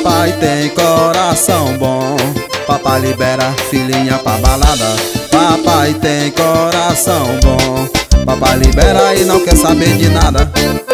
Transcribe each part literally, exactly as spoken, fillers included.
Papai tem coração bom. Papai libera filhinha pra balada. Papai tem coração bom. Papai libera e não quer saber de nada.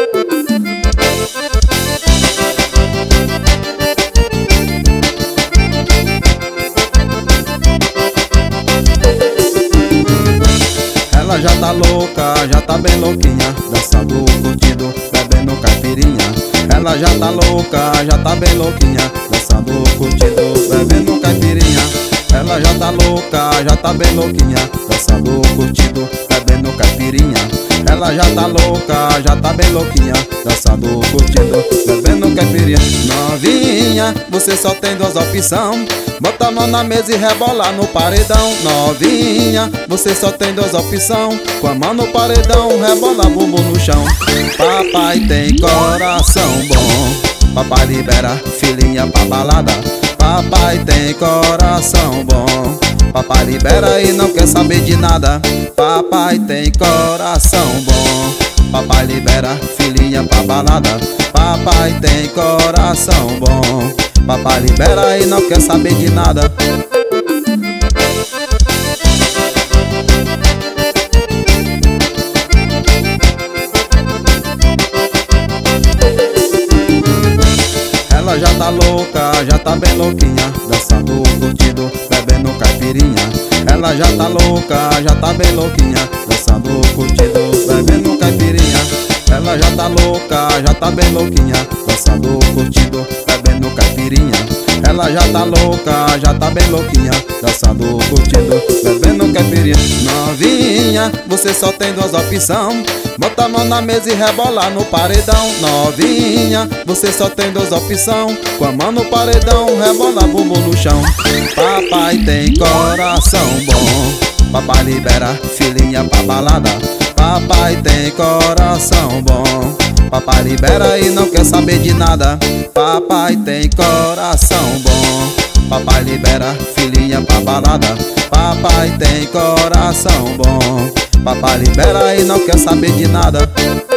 Ela já tá louca, já tá bem louquinha, dançando, curtindo, bebendo caipirinha. Ela já tá louca, já tá bem louquinha, dançando, curtindo, bebendo caipirinha. Ela já tá louca, já tá bem louquinha, dançando, curtindo, bebendo caipirinha. Ela já tá louca, já tá bem louquinha, dançando, curtindo, bebendo caipirinha. Novinha, você só tem duas opções: bota a mão na mesa e rebolar no paredão. Novinha, você só tem duas opções: com a mão no paredão, rebolar bumbum no chão. Papai tem coração bom. Papai libera filhinha pra balada. Papai tem coração bom. Papai libera e não quer saber de nada. Papai tem coração bom. Papai libera filhinha pra balada. Papai tem coração bom. Papai libera e não quer saber de nada. Ela já tá louca, já tá bem louquinha, dançando, curtindo, bebendo caipirinha. Ela já tá louca, já tá bem louquinha, dançando, curtindo, bebendo caipirinha. Ela já tá louca, já tá bem louquinha, dançando, curtindo, bebendo caipirinha. Ela já tá louca, já tá bem louquinha, dançando, curtindo, bebendo caipirinha. Novinha, você só tem duas opções: bota a mão na mesa e rebolar no paredão. Novinha, você só tem duas opções: com a mão no paredão, rebolar bumbum no chão. Papai tem coração bom. Papai libera filhinha pra balada. Papai tem coração bom. Papai libera e não quer saber de nada. Papai tem coração bom. Papai libera filhinha pra balada. Papai tem coração bom. Papai libera e não quer saber de nada.